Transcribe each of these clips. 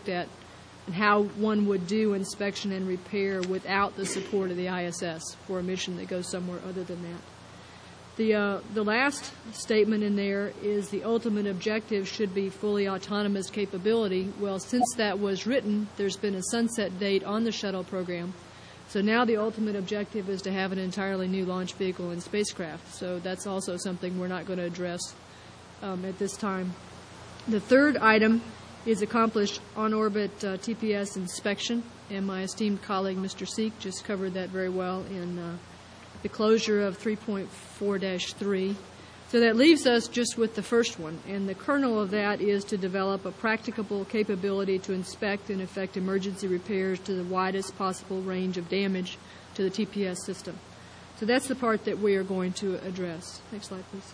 at and how one would do inspection and repair without the support of the ISS for a mission that goes somewhere other than that. The last statement in there is the ultimate objective should be fully autonomous capability. Well, since that was written, there's been a sunset date on the shuttle program. So now the ultimate objective is to have an entirely new launch vehicle and spacecraft. So that's also something we're not going to address at this time. The third item is accomplished on-orbit TPS inspection, and my esteemed colleague, Mr. Seek, just covered that very well in the closure of 3.4-3. So that leaves us just with the first one, and the kernel of that is to develop a practicable capability to inspect and effect emergency repairs to the widest possible range of damage to the TPS system. So that's the part that we are going to address. Next slide, please.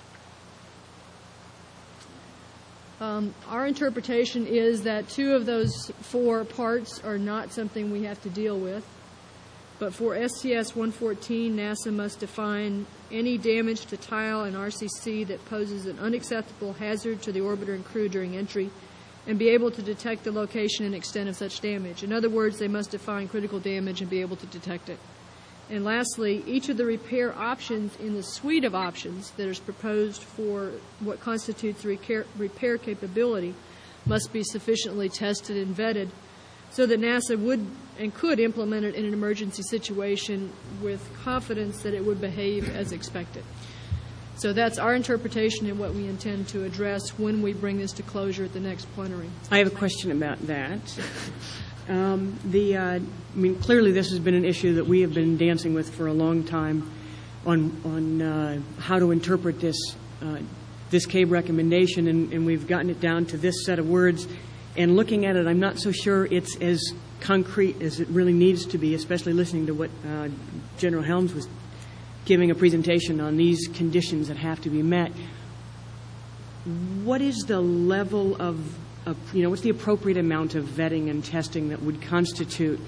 Our interpretation is that 2 of those 4 parts are not something we have to deal with. But for STS-114, NASA must define any damage to tile and RCC that poses an unacceptable hazard to the orbiter and crew during entry and be able to detect the location and extent of such damage. In other words, they must define critical damage and be able to detect it. And lastly, each of the repair options in the suite of options that is proposed for what constitutes repair capability must be sufficiently tested and vetted so that NASA would and could implement it in an emergency situation with confidence that it would behave as expected. So that's our interpretation and what we intend to address when we bring this to closure at the next plenary. I have a question about that. Clearly this has been an issue that we have been dancing with for a long time on how to interpret this CABE recommendation, and we've gotten it down to this set of words. And looking at it, I'm not so sure it's as concrete as it really needs to be, especially listening to what General Helms was giving a presentation on these conditions that have to be met. What is the level of what's the appropriate amount of vetting and testing that would constitute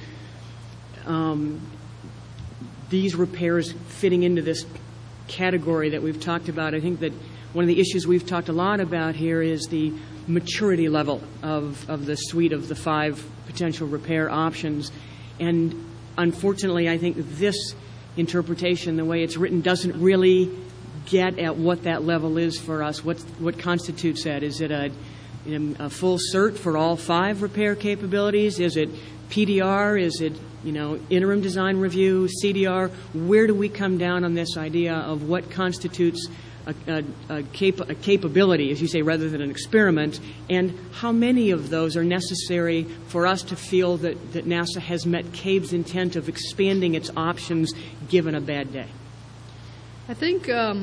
these repairs fitting into this category that we've talked about? I think that one of the issues we've talked a lot about here is the maturity level of the suite of the 5 potential repair options. And unfortunately, I think this interpretation, the way it's written, doesn't really get at what that level is for us. What constitutes that? Is it a full cert for all 5 repair capabilities? Is it PDR? Is it interim design review, CDR? Where do we come down on this idea of what constitutes a capability, as you say, rather than an experiment, and how many of those are necessary for us to feel that NASA has met CABE's intent of expanding its options given a bad day? I think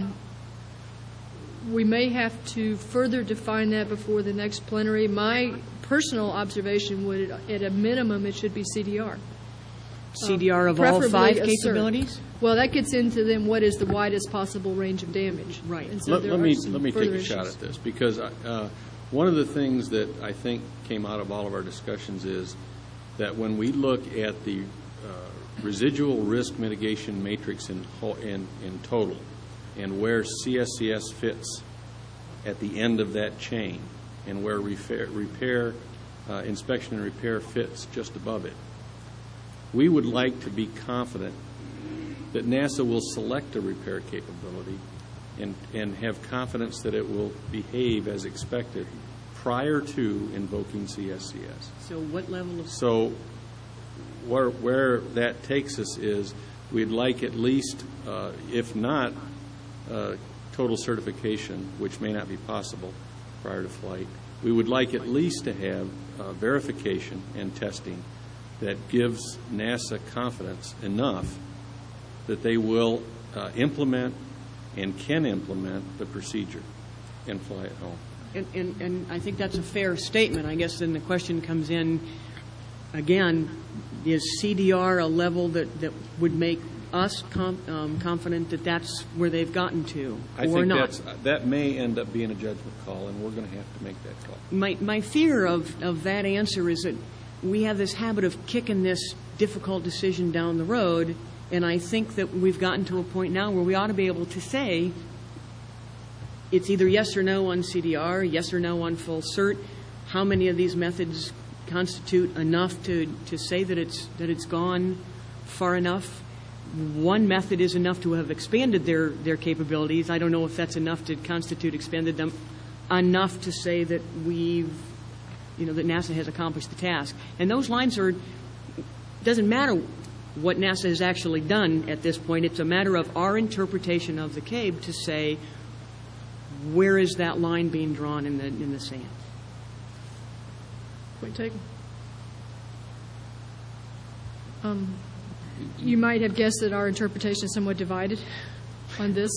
we may have to further define that before the next plenary. My personal observation would, at a minimum, it should be CDR. CDR of all 5 capabilities? Well, that gets into then what is the widest possible range of damage. Right. And so let me take a shot at this, because one of the things that I think came out of all of our discussions is that when we look at the residual risk mitigation matrix in total and where CSCS fits at the end of that chain and where inspection and repair fits just above it, we would like to be confident that NASA will select a repair capability and have confidence that it will behave as expected prior to invoking CSCS. So what level of... So where that takes us is we'd like at least, if not total certification, which may not be possible prior to flight, we would like at least to have verification and testing that gives NASA confidence enough that they will implement and can implement the procedure and fly it home. And I think that's a fair statement. I guess then the question comes in, again, is CDR a level that would make us confident that that's where they've gotten to, or not? That may end up being a judgment call, and we're going to have to make that call. My fear of that answer is that we have this habit of kicking this difficult decision down the road, and I think that we've gotten to a point now where we ought to be able to say it's either yes or no on CDR, yes or no on full cert. How many of these methods constitute enough to say that it's gone far enough? One method is enough to have expanded their capabilities. I don't know if that's enough to constitute expanded them enough to say that that NASA has accomplished the task. And those lines doesn't matter what NASA has actually done at this point. It's a matter of our interpretation of the CABE to say, where is that line being drawn in the sand? Point taken. You might have guessed that our interpretation is somewhat divided on this.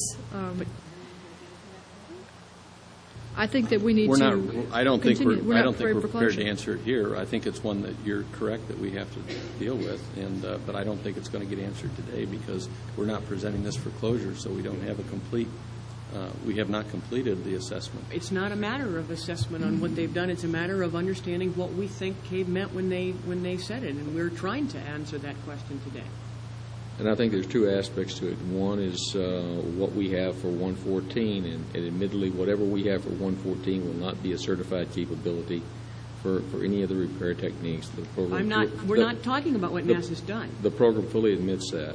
I think that we need to. I don't think we're for prepared closure. to answer it here. I think it's one that you're correct that we have to deal with, but I don't think it's going to get answered today because we're not presenting this for closure, so we don't have a complete. We have not completed the assessment. It's not a matter of assessment on what they've done. It's a matter of understanding what we think CABE meant when they said it, and we're trying to answer that question today. And I think there's two aspects to it. One is what we have for 114, and admittedly, whatever we have for 114 will not be a certified capability for any of the repair techniques. The program we're not talking about what NASA's done. The program fully admits that.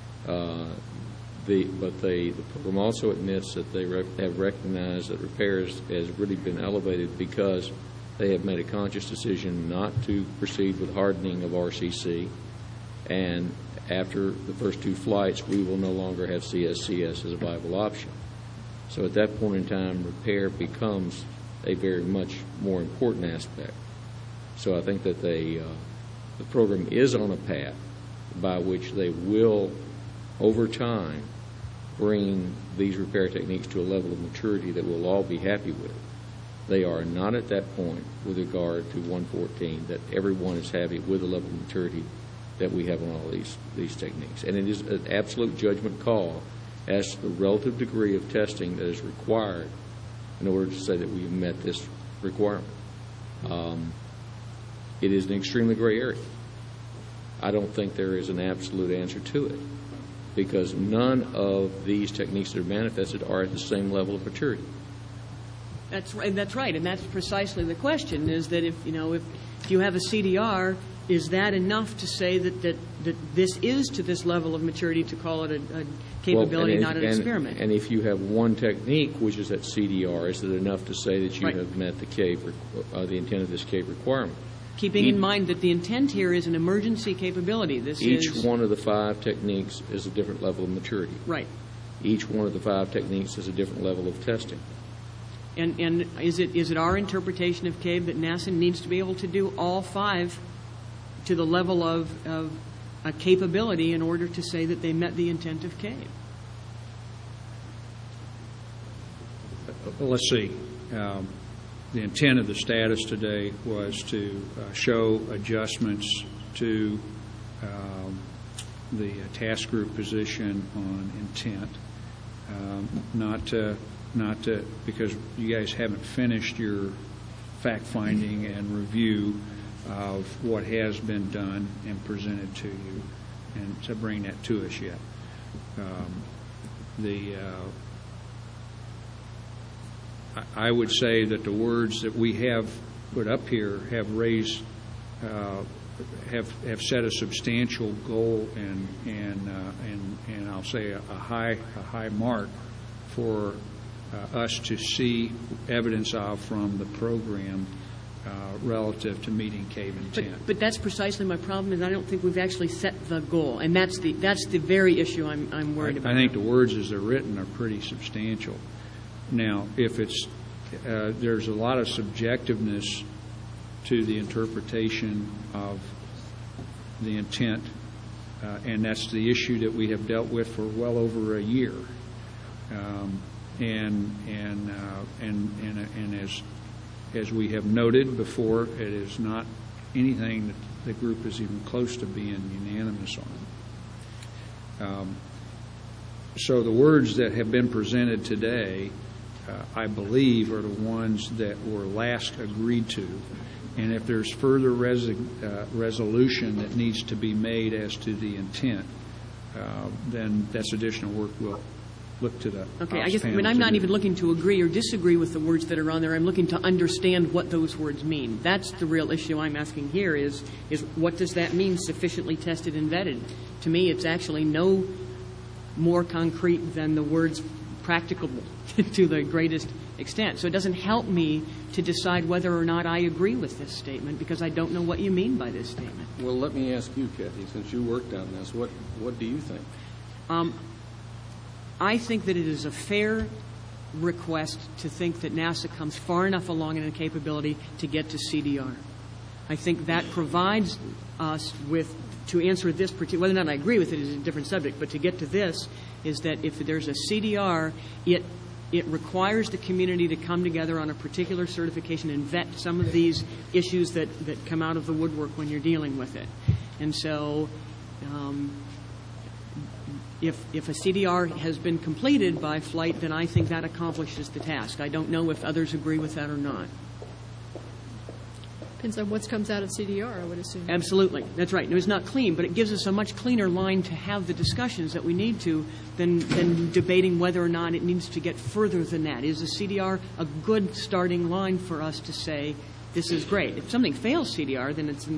But the program also admits that they have recognized that repairs has really been elevated because they have made a conscious decision not to proceed with hardening of RCC, and after the first two flights, we will no longer have CSCS as a viable option. So at that point in time, repair becomes a very much more important aspect. So I think that the program is on a path by which they will, over time, bring these repair techniques to a level of maturity that we'll all be happy with. They are not at that point with regard to 114 that everyone is happy with the level of maturity that we have on all these techniques. And it is an absolute judgment call as to the relative degree of testing that is required in order to say that we have met this requirement. It is an extremely gray area. I don't think there is an absolute answer to it because none of these techniques that are manifested are at the same level of maturity. That's right, and that's precisely the question: is that if you have a CDR, is that enough to say that this is to this level of maturity to call it a capability, not an experiment? And if you have one technique, which is at CDR, is it enough to say that you have met the CABE, the intent of this CABE requirement? Keeping in mind that the intent here is an emergency capability. Each one of the 5 techniques is a different level of maturity. Right. Each one of the 5 techniques is a different level of testing. And is it our interpretation of CABE that NASA needs to be able to do all 5 to the level of a capability in order to say that they met the intent of CABE? Well, let's see. The intent of the status today was to show adjustments to the task group position on intent, not to because you guys haven't finished your fact-finding and review of what has been done and presented to you, and to bring that to us yet. I would say that the words that we have put up here have raised, have set a substantial goal and I'll say a high mark for us to see evidence of from the program relative to meeting CABE intent. But that's precisely my problem, is I don't think we've actually set the goal, and that's the very issue I'm worried about. I think the words as they're written are pretty substantial. Now, if it's there's a lot of subjectiveness to the interpretation of the intent, and that's the issue that we have dealt with for well over a year. And as we have noted before, it is not anything that the group is even close to being unanimous on. So the words that have been presented today, I believe, are the ones that were last agreed to. And if there's further resolution that needs to be made as to the intent, then that's additional work we'll look to the Okay, I ops guess, I mean, panels I'm not and- even looking to agree or disagree with the words that are on there. I'm looking to understand what those words mean. That's the real issue I'm asking here is what does that mean, sufficiently tested and vetted? To me, it's actually no more concrete than the words practicable to the greatest extent. So it doesn't help me to decide whether or not I agree with this statement because I don't know what you mean by this statement. Well, let me ask you, Kathy, since you worked on this, what do you think? I think that it is a fair request to think that NASA comes far enough along in a capability to get to CDR. I think that provides us with, to answer this particular, whether or not I agree with it is a different subject, but to get to this is that if there's a CDR, it requires the community to come together on a particular certification and vet some of these issues that come out of the woodwork when you're dealing with it. And so if a CDR has been completed by flight, then I think that accomplishes the task. I don't know if others agree with that or not. Depends on what comes out of CDR, I would assume. Absolutely. That's right. No, it's not clean, but it gives us a much cleaner line to have the discussions that we need to than debating whether or not it needs to get further than that. Is the CDR a good starting line for us to say, this is great? If something fails CDR,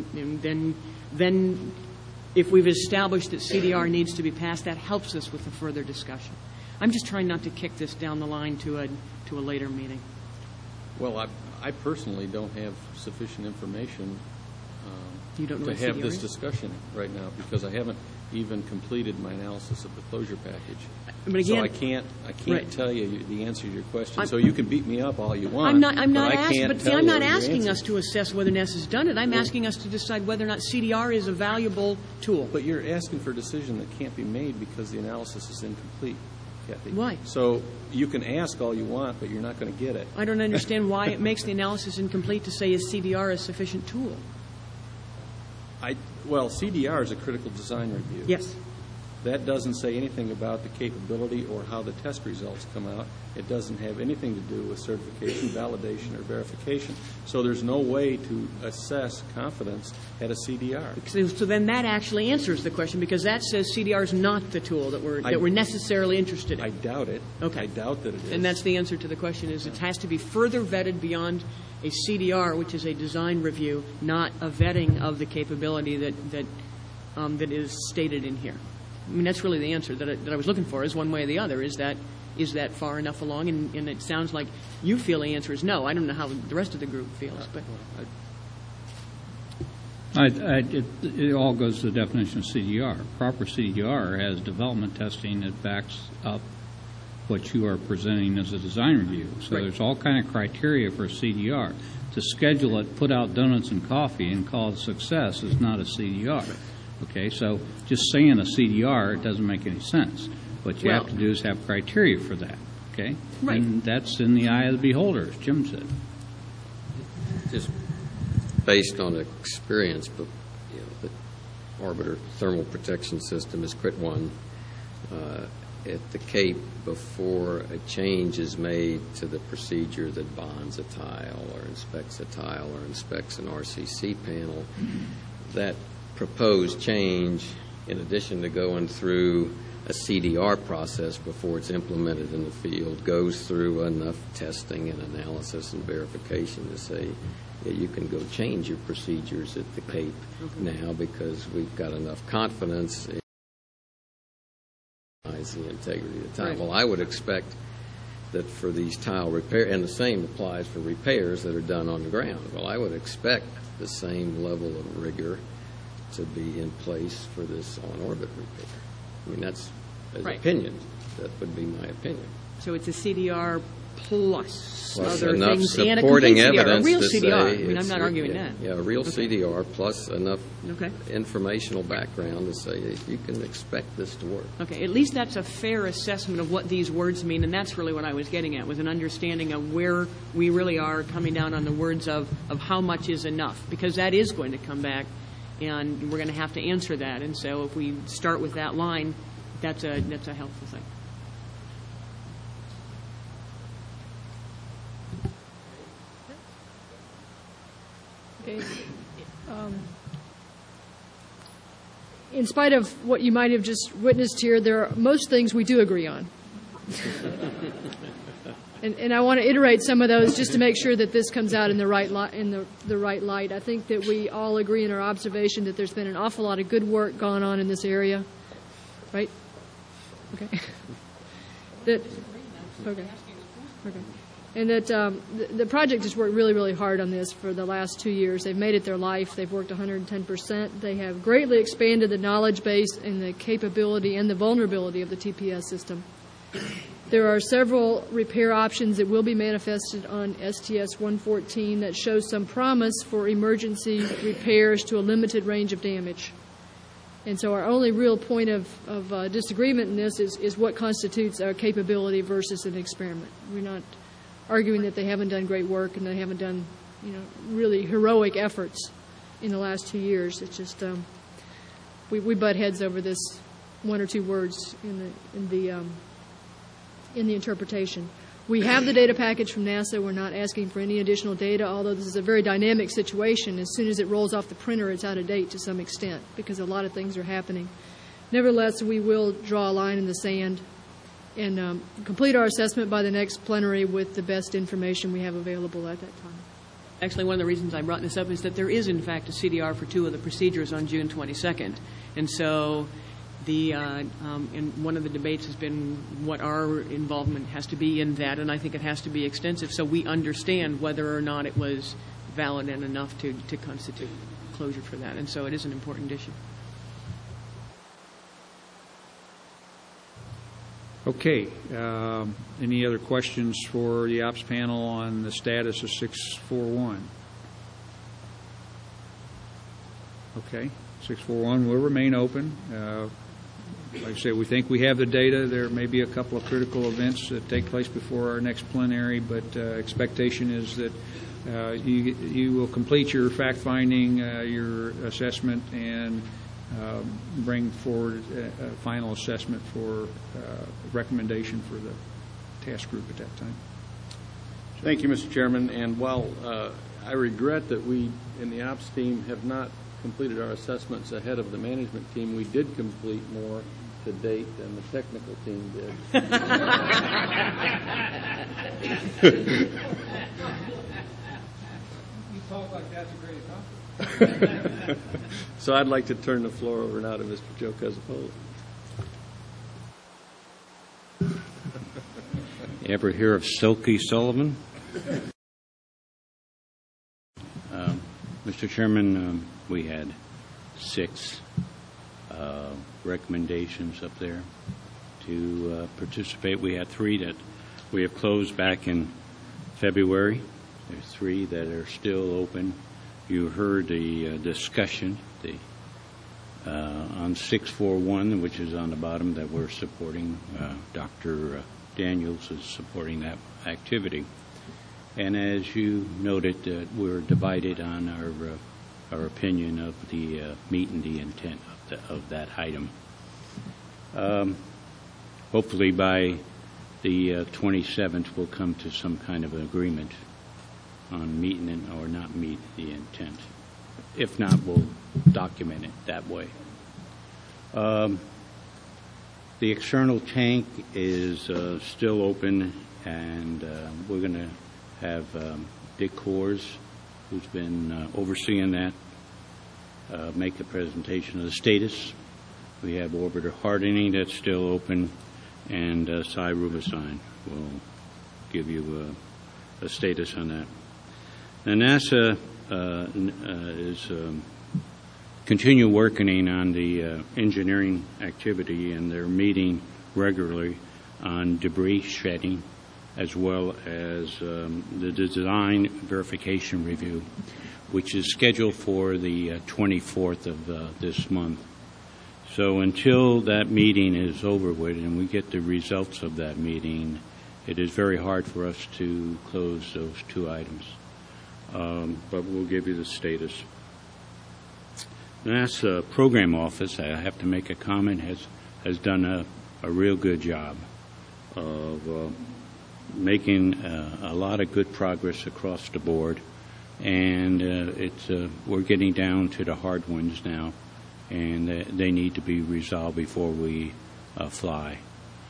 then if we've established that CDR needs to be passed, that helps us with a further discussion. I'm just trying not to kick this down the line to a later meeting. Well, I personally don't have sufficient information You don't know to what have CDR this is? discussion right now because I haven't even completed my analysis of the closure package. But again, so I can't right. tell you the answer to your question. So you can beat me up all you want. I'm not but I can't tell I'm you not your asking answer. us to assess whether NASA's done it. I'm asking us to decide whether or not CDR is a valuable tool. But you're asking for a decision that can't be made because the analysis is incomplete, Kathy. Why? So you can ask all you want, but you're not going to get it. I don't understand why it makes the analysis incomplete to say is CDR a sufficient tool. Well, CDR is a critical design review. Yes. That doesn't say anything about the capability or how the test results come out. It doesn't have anything to do with certification, validation, or verification. So there's no way to assess confidence at a CDR. So then that actually answers the question because that says CDR is not the tool that we're necessarily interested in. I doubt it. Okay. I doubt that it is. And that's the answer to the question is it has to be further vetted beyond a CDR, which is a design review, not a vetting of the capability that is stated in here. I mean, that's really the answer that I was looking for is one way or the other. Is that far enough along? And it sounds like you feel the answer is no. I don't know how the rest of the group feels. But it all goes to the definition of CDR. Proper CDR has development testing that backs up what you are presenting as a design review. So Right. there's all kind of criteria for a CDR. To schedule it, put out donuts and coffee, and call it success is not a CDR. Okay, so just saying a CDR doesn't make any sense. What you have to do is have criteria for that. Okay, Right. And that's in the eye of the beholder, as Jim said. Just based on experience, but the Orbiter Thermal Protection System is CRIT 1. At the Cape, before a change is made to the procedure that bonds a tile or inspects a tile or inspects an RCC panel, that proposed change, in addition to going through a CDR process before it's implemented in the field, goes through enough testing and analysis and verification to say, yeah, you can go change your procedures at the Cape now because we've got enough confidence in the integrity of the tile. Right. Well, I would expect that for these tile repair, and the same applies for repairs that are done on the ground. Well, I would expect the same level of rigor to be in place for this on-orbit repair. I mean, that's an Right. opinion. That would be my opinion. So it's a CDR plus other enough things and a supporting complete CDR, evidence a real to CDR. say I mean, I'm it's not arguing that. Yeah, a real Okay. CDR plus enough Okay. informational background to say you can expect this to work. Okay, at least that's a fair assessment of what these words mean, and that's really what I was getting at, was an understanding of where we really are coming down on the words of how much is enough, because that is going to come back, and we're going to have to answer that. And so if we start with that line, that's a helpful thing. Okay. In spite of what you might have just witnessed here, there are most things we do agree on. And I want to iterate some of those just to make sure that this comes out in the right the right light. I think that we all agree in our observation that there's been an awful lot of good work gone on in this area, right? Okay. Okay. And that the project has worked really, really hard on this for the last 2 years. They've made it their life. They've worked 110%. They have greatly expanded the knowledge base and the capability and the vulnerability of the TPS system. There are several repair options that will be manifested on STS-114 that show some promise for emergency repairs to a limited range of damage. And so our only real point of disagreement in this is what constitutes our capability versus an experiment. We're not arguing that they haven't done great work and they haven't done, really heroic efforts in the last 2 years. It's just we butt heads over this one or two words in the interpretation. We have the data package from NASA. We're not asking for any additional data, although this is a very dynamic situation. As soon as it rolls off the printer, it's out of date to some extent because a lot of things are happening. Nevertheless, we will draw a line in the sand and complete our assessment by the next plenary with the best information we have available at that time. Actually, one of the reasons I brought this up is that there is, in fact, a CDR for 2 of the procedures on June 22nd. And so and one of the debates has been what our involvement has to be in that, and I think it has to be extensive so we understand whether or not it was valid and enough to constitute closure for that. And so it is an important issue. Okay. Any other questions for the ops panel on the status of 641? Okay. 641 will remain open. Like I said, we think we have the data. There may be a couple of critical events that take place before our next plenary, but expectation is that you will complete your fact-finding, your assessment, and bring forward a final assessment for recommendation for the task group at that time. Thank you, Mr. Chairman. And while I regret that we in the ops team have not completed our assessments ahead of the management team, we did complete more to date than the technical team did. You talk like that's a great accomplishment. So I'd like to turn the floor over now to Mr. Joe Cusapoli. You ever hear of Silky Sullivan? Mr. Chairman, we had 6 recommendations up there to participate. We had 3 that we have closed back in February. There's 3 that are still open. You heard the discussion on 641, which is on the bottom, that we're supporting. Dr. Daniels is supporting that activity. And as you noted, we're divided on our opinion of the meeting the intent of that item. Hopefully by the 27th, we'll come to some kind of an agreement on meeting it or not meet the intent. If not, we'll document it that way. The external tank is still open, and we're going to have Dick Kors, who's been overseeing that, make a presentation of the status. We have orbiter hardening that's still open, and Cy Rubinstein will give you a status on that. The NASA is continue working on the engineering activity, and they're meeting regularly on debris shedding, as well as the design verification review, which is scheduled for the 24th of this month. So until that meeting is over with and we get the results of that meeting, it is very hard for us to close those 2 items. But we'll give you the status. The NASA program office, I have to make a comment, has done a real good job of making a lot of good progress across the board, and we're getting down to the hard ones now, and they need to be resolved before we fly.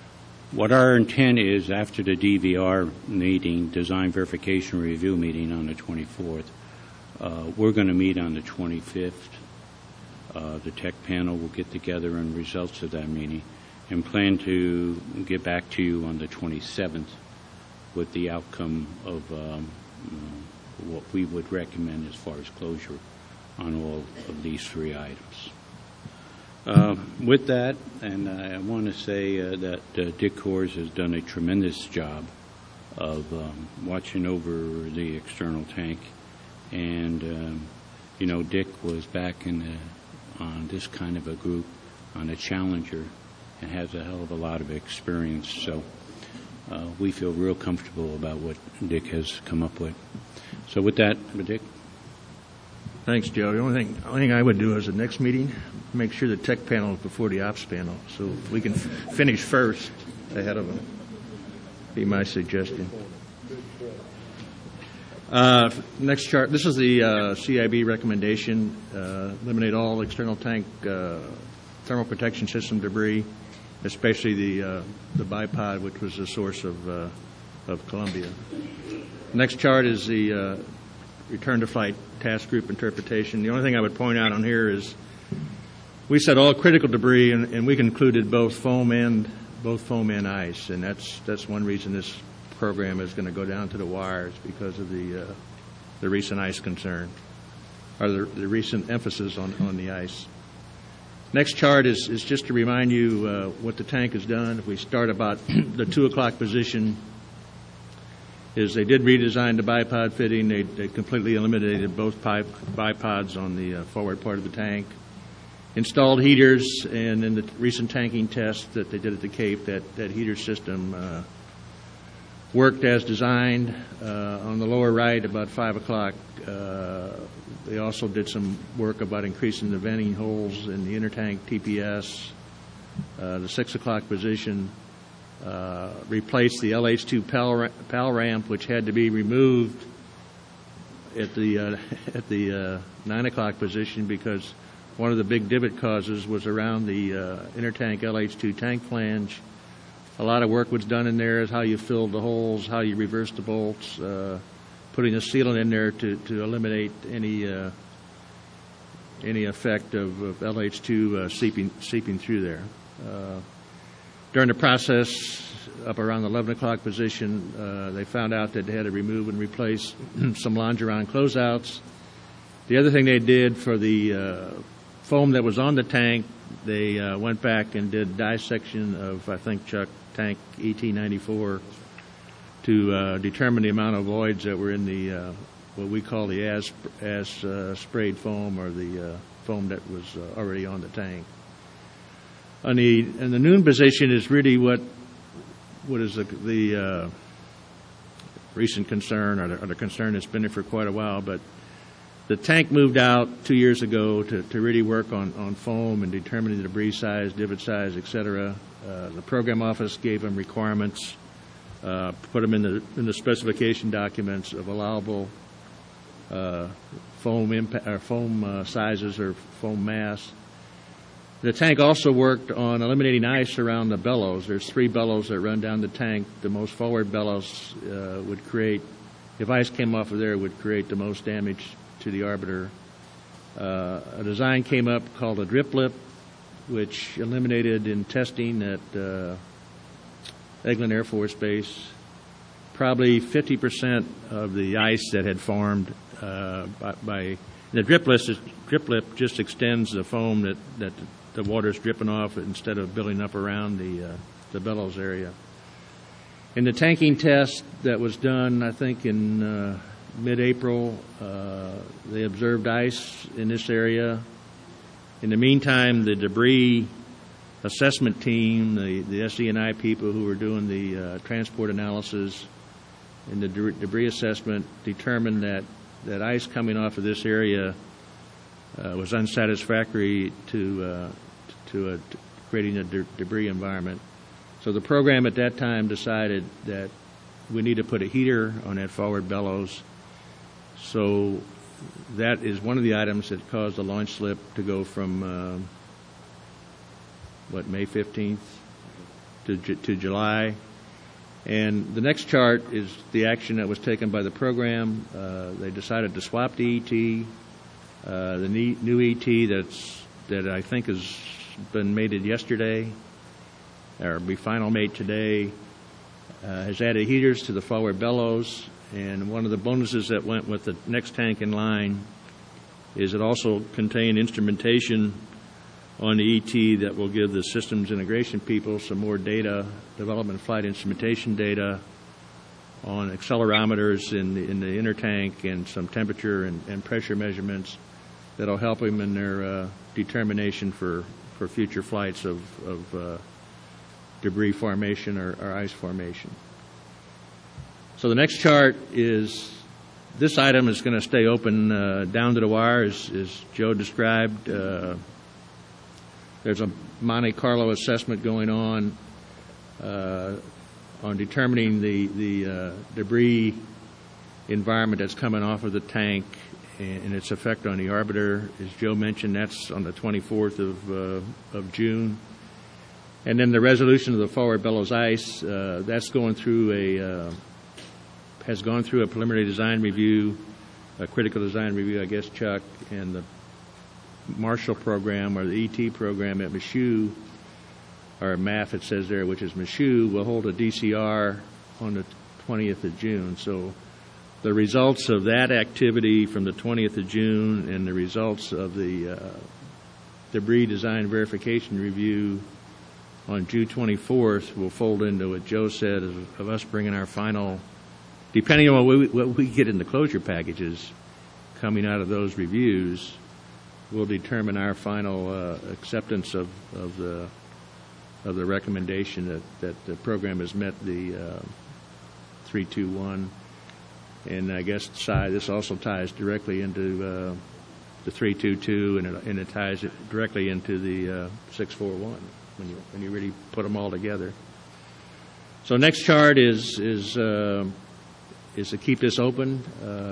What our intent is, after the DVR meeting, Design Verification Review meeting on the 24th, we're going to meet on the 25th. The tech panel will get together on results of that meeting and plan to get back to you on the 27th with the outcome of what we would recommend as far as closure on all of these three items. With that, and I want to say that Dick Kors has done a tremendous job of watching over the external tank. And, Dick was back on this kind of a group, on a Challenger, and has a hell of a lot of experience. So we feel real comfortable about what Dick has come up with. So with that, Dick. Thanks, Joe. The only thing I would do is the next meeting, make sure the tech panel is before the ops panel, so we can finish first ahead of them. Be my suggestion. Next chart. This is the CIB recommendation. Eliminate all external tank thermal protection system debris, especially the bipod, which was the source of Columbia. Next chart is the return to flight task group interpretation. The only thing I would point out on here is we said all critical debris, and we included both foam and ice, and that's one reason this program is going to go down to the wires, because of the recent ice concern, or the recent emphasis on the ice. Next chart is just to remind you what the tank has done. If we start about the 2 o'clock position, is they did redesign the bipod fitting. They completely eliminated both bipods on the forward part of the tank. Installed heaters, and in the recent tanking test that they did at the Cape, that heater system worked as designed. On the lower right, about 5 o'clock, they also did some work about increasing the venting holes in the intertank TPS. The 6 o'clock position replaced the LH2 PAL ramp, which had to be removed at the 9 o'clock position, because one of the big divot causes was around the intertank LH2 tank flange. A lot of work was done in there, is how you filled the holes, how you reversed the bolts, putting a sealant in there to eliminate any effect of LH2 seeping through there. During the process, up around the 11 o'clock position, they found out that they had to remove and replace some longeron closeouts. The other thing they did for the foam that was on the tank, they went back and did dissection of, I think, Chuck, tank ET94 to determine the amount of voids that were in the what we call the as sprayed foam, or the foam that was already on the tank. In the noon position is really what is the recent concern, or the concern that's been there for quite a while. But the tank moved out 2 years ago to really work on foam and determining the debris size, divot size, etc. The program office gave them requirements, put them in the specification documents of allowable foam sizes or foam mass. The tank also worked on eliminating ice around the bellows. There's 3 bellows that run down the tank. The most forward bellows would create, if ice came off of there, would create the most damage to the arbiter. A design came up called a drip lip, which eliminated in testing at Eglin Air Force Base probably 50% of the ice that had formed by the drip lip just extends the foam that the water's dripping off instead of building up around the bellows area. In the tanking test that was done, I think in mid-April, they observed ice in this area. In the meantime, the debris assessment team, the SE&I people who were doing the transport analysis and the debris assessment, determined that ice coming off of this area was unsatisfactory to creating a debris environment. So the program at that time decided that we need to put a heater on that forward bellows. So that is one of the items that caused the launch slip to go from May 15th to July. And the next chart is the action that was taken by the program. They decided to swap the ET. The new ET that I think has been mated yesterday, or be final mate today, has added heaters to the forward bellows. And one of the bonuses that went with the next tank in line is it also contained instrumentation on the ET that will give the systems integration people some more data, development flight instrumentation data on accelerometers in the inner tank and some temperature and pressure measurements that will help them in their determination for future flights of debris formation or ice formation. So the next chart is, this item is going to stay open down to the wire, as Joe described. There's a Monte Carlo assessment going on determining the debris environment that's coming off of the tank and its effect on the arbiter. As Joe mentioned, that's on the 24th of June. And then the resolution of the forward bellows ice, that's going through has gone through a preliminary design review, a critical design review, I guess, Chuck, and the Marshall program, or the ET program at Michoud, or MAF it says there, which is Michoud, will hold a DCR on the 20th of June. So the results of that activity from the 20th of June and the results of the debris design verification review on June 24th will fold into what Joe said of us bringing our final, depending on what we get in the closure packages coming out of those reviews, will determine our final acceptance of the recommendation that the program has met the 321. And I guess this also ties directly into the 322, and it ties it directly into the 641 when you really put them all together. So next chart is to keep this open.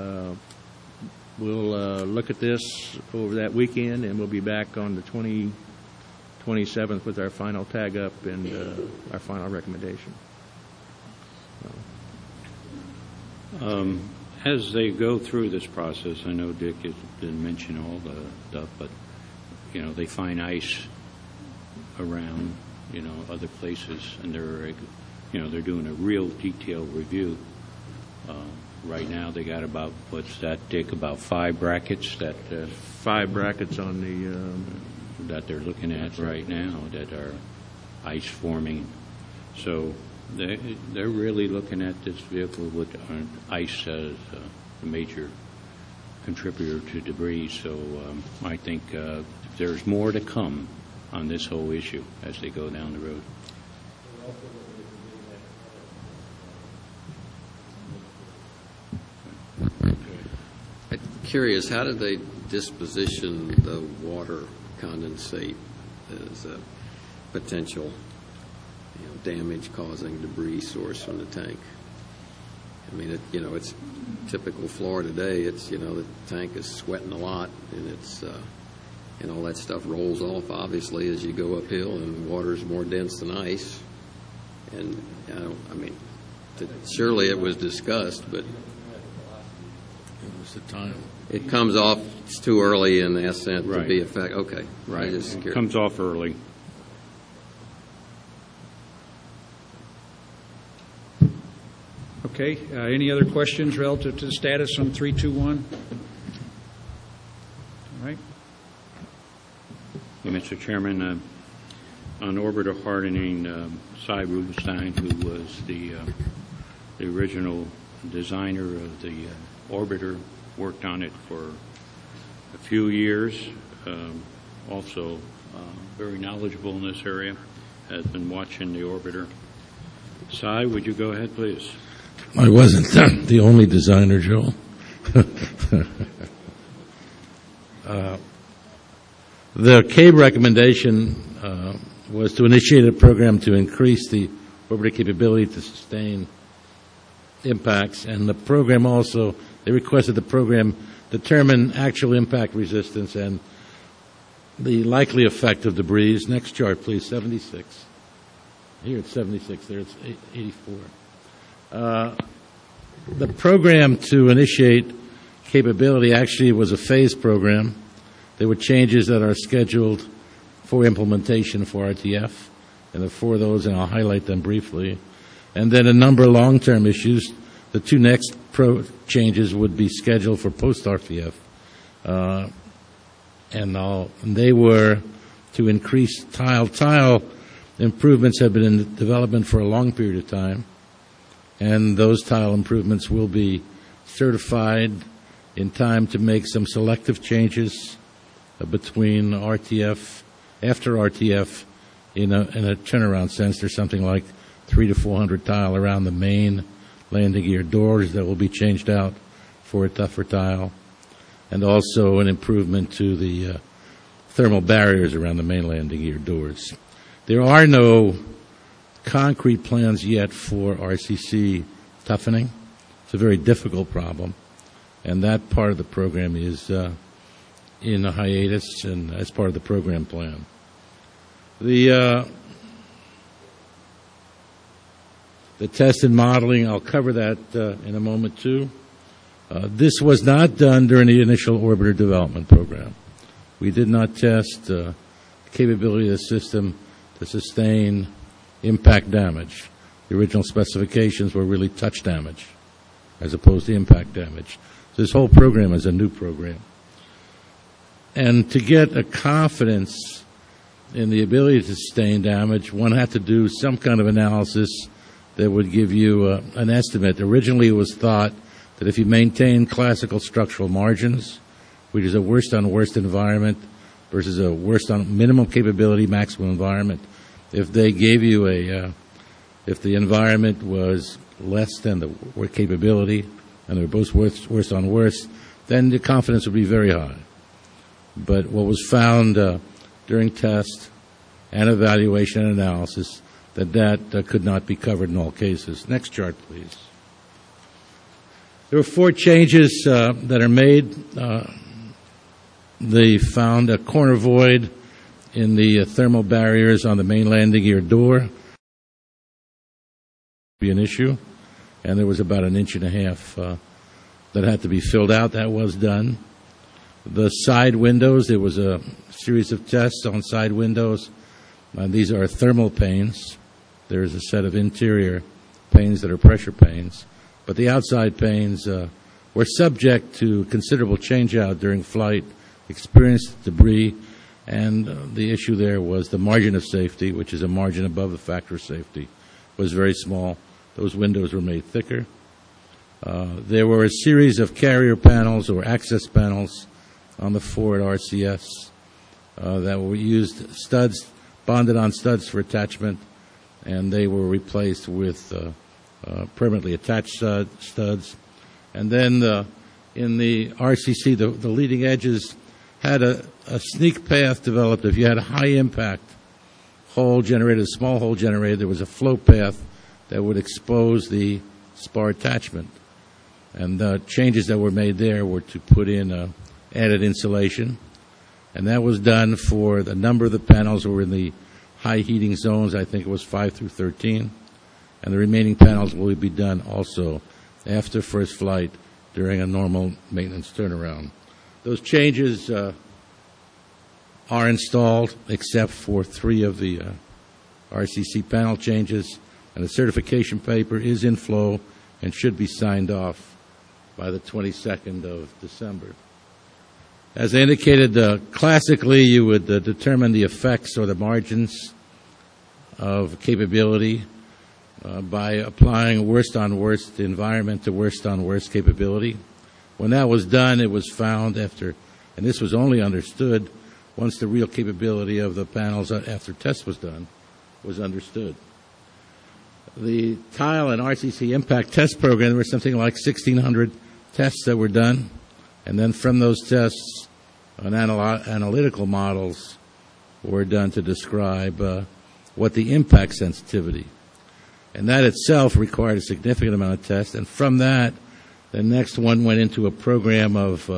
We'll look at this over that weekend, and we'll be back on the 27th with our final tag up and our final recommendation. As they go through this process, I know Dick didn't mention all the stuff, but they find ice around other places, and they're doing a real detailed review. Right now, they got about, what's that, Dick, about 5 brackets that 5 brackets on the that they're looking at right now that are ice forming. So they're really looking at this vehicle with ice as a major contributor to debris. So I think there's more to come on this whole issue as they go down the road. I'm curious, how did they disposition the water condensate as a potential damage-causing debris source from the tank? I mean, it's typical Florida day. It's the tank is sweating a lot, and it's and all that stuff rolls off obviously as you go uphill, and water is more dense than ice. And surely it was discussed, but the time. It comes off, it's too early in the ascent Right. to be effective. Okay. Right. It comes off early. Okay, any other questions relative to the status on 321? All right. Mr. Chairman, on orbiter hardening, Cy Rubenstein, who was the original designer of the orbiter, worked on it for a few years. Also very knowledgeable in this area, has been watching the orbiter. Cy, would you go ahead, please? I wasn't the only designer, Joel. The CABE recommendation was to initiate a program to increase the orbiter capability to sustain impacts, and the program also, they requested the program determine actual impact resistance and the likely effect of debris. Next chart, please, 76. Here it's 76, there it's 84. The program to initiate capability actually was a phased program. There were changes that are scheduled for implementation for RTF, and there are 4 of those, and I'll highlight them briefly. And then a number of long-term issues. The 2 next changes would be scheduled for post-RTF, and they were to increase tile. Tile improvements have been in development for a long period of time, and those tile improvements will be certified in time to make some selective changes between RTF, after RTF, in a turnaround sense. There's something like 300 to 400 tile around the main landing gear doors that will be changed out for a tougher tile, and also an improvement to the thermal barriers around the main landing gear doors. There are no concrete plans yet for RCC toughening. It's a very difficult problem, and that part of the program is in a hiatus and as part of the program plan. The test and modeling, I'll cover that in a moment too. This was not done during the initial orbiter development program. We did not test the capability of the system to sustain impact damage. The original specifications were really touch damage as opposed to impact damage. So this whole program is a new program. And to get a confidence in the ability to sustain damage, one had to do some kind of analysis that would give you an estimate. Originally it was thought that if you maintain classical structural margins, which is a worst on worst environment versus a worst on minimum capability, maximum environment, if they gave you if the environment was less than the capability and they were both worst on worst, then the confidence would be very high. But what was found during test and evaluation and analysis that could not be covered in all cases. Next chart, please. There were 4 changes that are made. They found a corner void in the thermal barriers on the main landing gear door. Be an issue, and there was about 1.5 inches that had to be filled out. That was done. The side windows, there was a series of tests on side windows. These are thermal panes. There is a set of interior panes that are pressure panes. But the outside panes were subject to considerable change-out during flight, experienced debris, and the issue there was the margin of safety, which is a margin above the factor of safety, was very small. Those windows were made thicker. There were a series of carrier panels or access panels on the forward RCS that were used, studs, bonded on studs for attachment, and they were replaced with permanently attached studs. And then in the RCC, the leading edges had a sneak path developed. If you had a high impact hole generated, a small hole generated, there was a flow path that would expose the spar attachment. And the changes that were made there were to put in added insulation. And that was done for the number of the panels were in the high heating zones. I think it was 5 through 13. And the remaining panels will be done also after first flight during a normal maintenance turnaround. Those changes are installed except for 3 of the RCC panel changes, and the certification paper is in flow and should be signed off by the 22nd of December. As I indicated, classically you would determine the effects or the margins of capability by applying worst on worst environment to worst on worst capability. When that was done, it was found after, and this was only understood once the real capability of the panels after test was done, was understood. The tile and RCC impact test program, there were something like 1,600 tests that were done, and then from those tests, analytical models were done to describe what the impact sensitivity. And that itself required a significant amount of tests, and from that, the next one went into a program of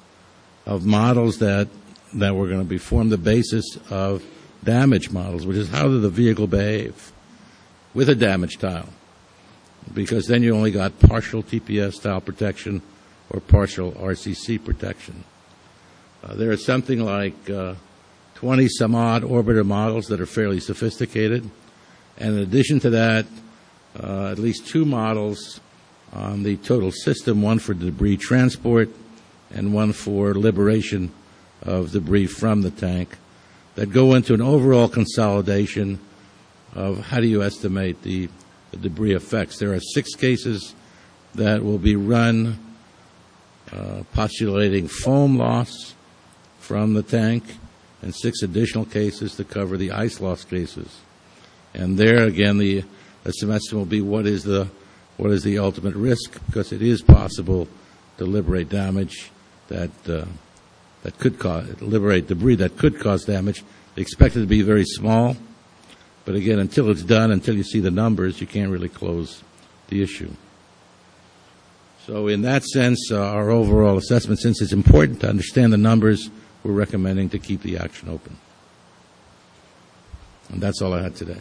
models that were going to be form the basis of damage models, which is how did the vehicle behave. with a damaged tile, because then you only got partial TPS tile protection or partial RCC protection. There are something like 20-some-odd orbiter models that are fairly sophisticated, and in addition to that, at least 2 models on the total system, one for debris transport and one for liberation of debris from the tank, that go into an overall consolidation of how do you estimate the debris effects. There are 6 cases that will be run postulating foam loss from the tank, and 6 additional cases to cover the ice loss cases. And there again, the estimation will be what is the ultimate risk, because it is possible to liberate damage that could liberate debris that could cause damage. They expect it to be very small, but again, until it's done, until you see the numbers, you can't really close the issue. So in that sense, our overall assessment, since it's important to understand the numbers, we're recommending to keep the action open. And that's all I had today.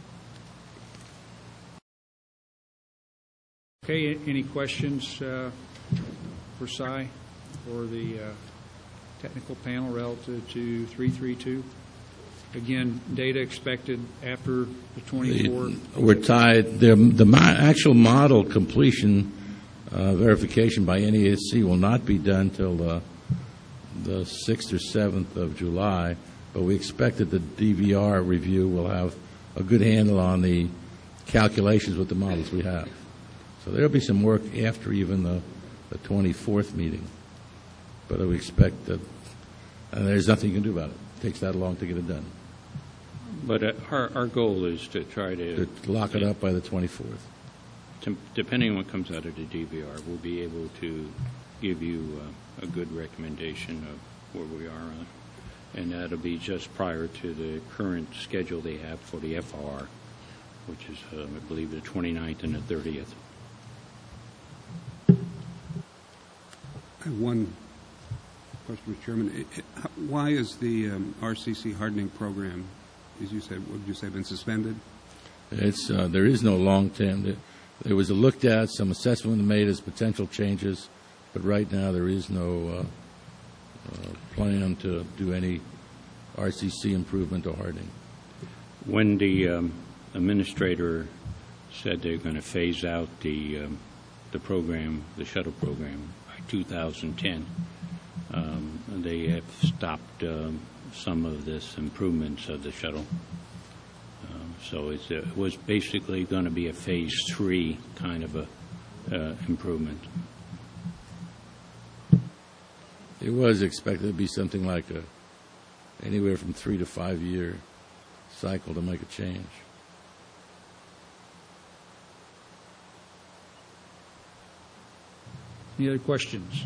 Okay, any questions for Cy or the technical panel relative to 332? Again, data expected after the 24. We're tied. The actual model completion verification by NESC will not be done till the 6th or 7th of July, but we expect that the DVR review will have a good handle on the calculations with the models we have. So there will be some work after even the 24th meeting, but we expect that there's nothing you can do about it. It takes that long to get it done. But our goal is to try to lock it up by the 24th. Depending on what comes out of the DVR, we'll be able to give you a good recommendation of where we are on, and that'll be just prior to the current schedule they have for the FR, which is, I believe, the 29th and the 30th. I have one question, Mr. Chairman. Why is the RCC hardening program, as you said, what did you say, been suspended? It's there is no long term. There was a looked at, some assessment made as potential changes, but right now there is no plan to do any RCC improvement or hardening. When the administrator said they're going to phase out the program, the shuttle program, by 2010, they have stopped some of this improvements of the shuttle. So it was basically going to be a phase 3 kind of a improvement. It was expected to be something like anywhere from 3 to 5 year cycle to make a change. Any other questions?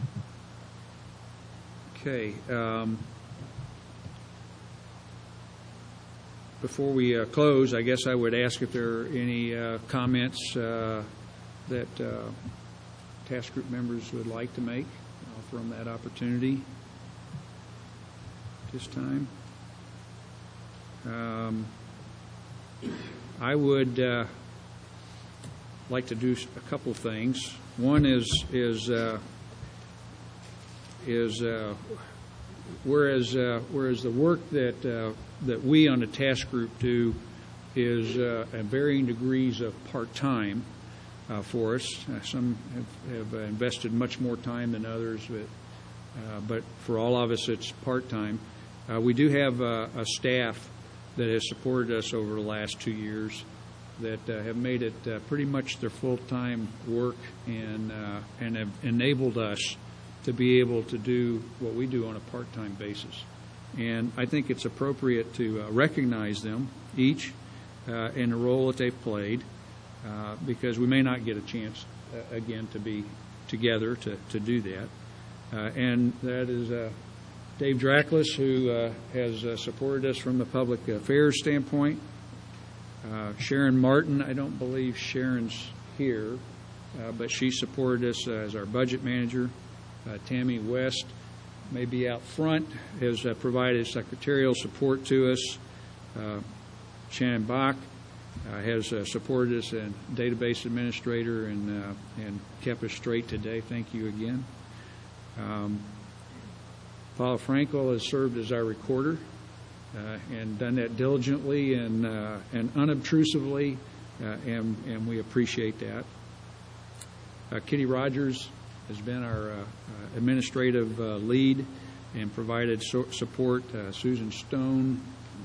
Okay. Before we close, I guess I would ask if there are any comments that task group members would like to make from that opportunity this time. I would like to do a couple things. One is whereas the work that we on the task group do is at varying degrees of part-time for us. Some have invested much more time than others, but for all of us it's part-time. We do have a staff that has supported us over the last 2 years that have made it pretty much their full-time work and have enabled us to be able to do what we do on a part-time basis. And I think it's appropriate to recognize them each in the role that they've played because we may not get a chance again to be together to do that. And that is Dave Drackless, who has supported us from the public affairs standpoint. Sharon Martin, I don't believe Sharon's here, but she supported us as our budget manager. Tammy West may be out front, has provided secretarial support to us. Shannon Bach has supported us, and database administrator, and kept us straight today. Thank you again. Paula Frankel has served as our recorder and done that diligently and unobtrusively, and we appreciate that. Kitty Rogers has been our administrative lead and provided support. Susan Stone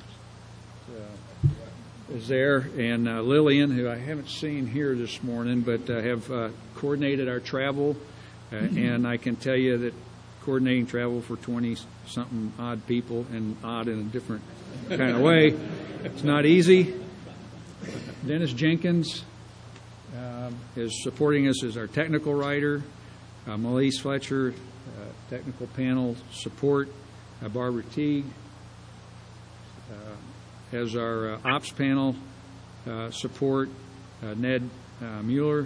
is there, and Lillian, who I haven't seen here this morning, but have coordinated our travel. And I can tell you that coordinating travel for 20-something odd people, and odd in a different kind of way, it's not easy. Dennis Jenkins is supporting us as our technical writer. Melise Fletcher, technical panel support. Barbara Teague as our ops panel support. Ned Mueller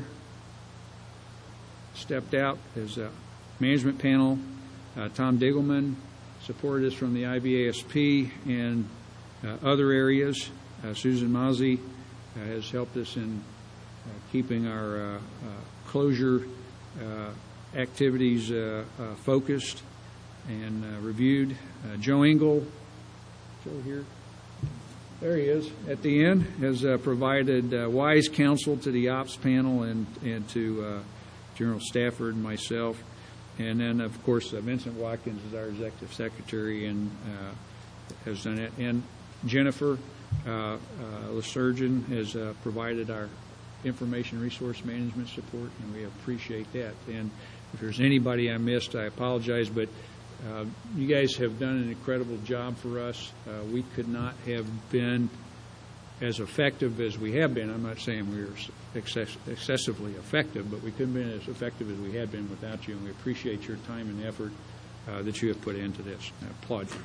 stepped out as a management panel. Tom Diggleman supported us from the IVASP and other areas. Susan Mozzie has helped us in keeping our closure activities focused and reviewed. Joe Engel, Joe here, there he is at the end, has provided wise counsel to the ops panel and to General Stafford and myself. And then, of course, Vincent Watkins is our executive secretary and has done it. And Jennifer LeSurgeon has provided our information resource management support, and we appreciate that. And if there's anybody I missed, I apologize, but you guys have done an incredible job for us. We could not have been as effective as we have been. I'm not saying we were excessively effective, but we couldn't have been as effective as we had been without you, and we appreciate your time and effort that you have put into this. I applaud you.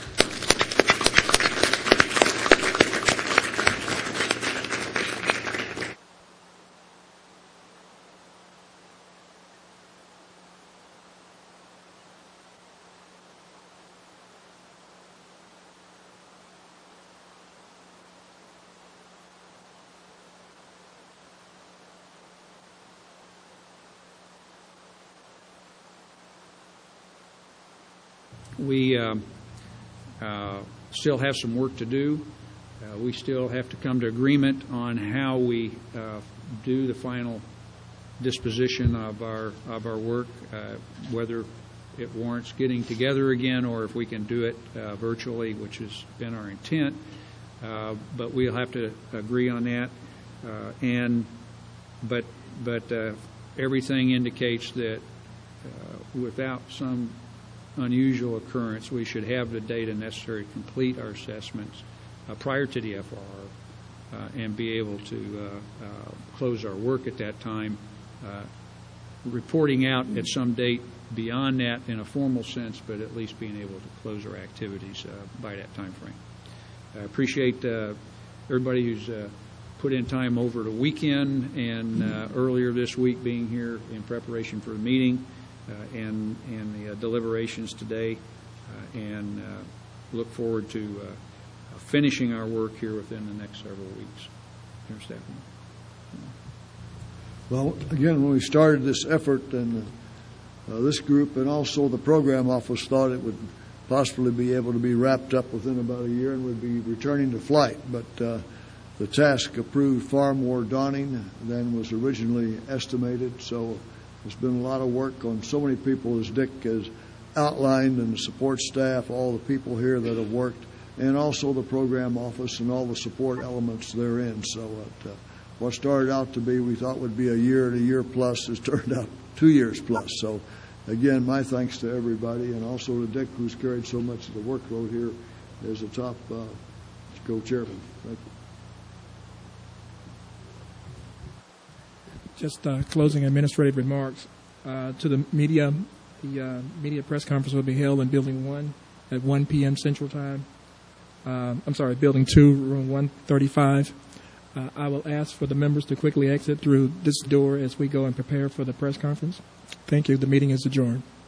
We still have some work to do. We still have to come to agreement on how we do the final disposition of our work, whether it warrants getting together again or if we can do it virtually, which has been our intent. But we'll have to agree on that. But everything indicates that without some unusual occurrence, we should have the data necessary to complete our assessments prior to the FR and be able to close our work at that time, reporting out at some date beyond that in a formal sense, but at least being able to close our activities by that time frame. I appreciate everybody who's put in time over the weekend and earlier this week being here in preparation for the meeting. And the deliberations today, and look forward to finishing our work here within the next several weeks. Well, again, when we started this effort, and this group and also the program office thought it would possibly be able to be wrapped up within about a year and would be returning to flight. But the task proved far more daunting than was originally estimated. So there's been a lot of work on so many people, as Dick has outlined, and the support staff, all the people here that have worked, and also the program office and all the support elements therein. So what started out to be, we thought would be a year and a year plus, has turned out 2 years plus. So again, my thanks to everybody, and also to Dick, who's carried so much of the workload here as a top co-chairman. Thank you. Just closing administrative remarks. To the media, the media press conference will be held in Building 1 at 1 p.m. Central Time. Building 2, room 135. I will ask for the members to quickly exit through this door as we go and prepare for the press conference. Thank you. The meeting is adjourned.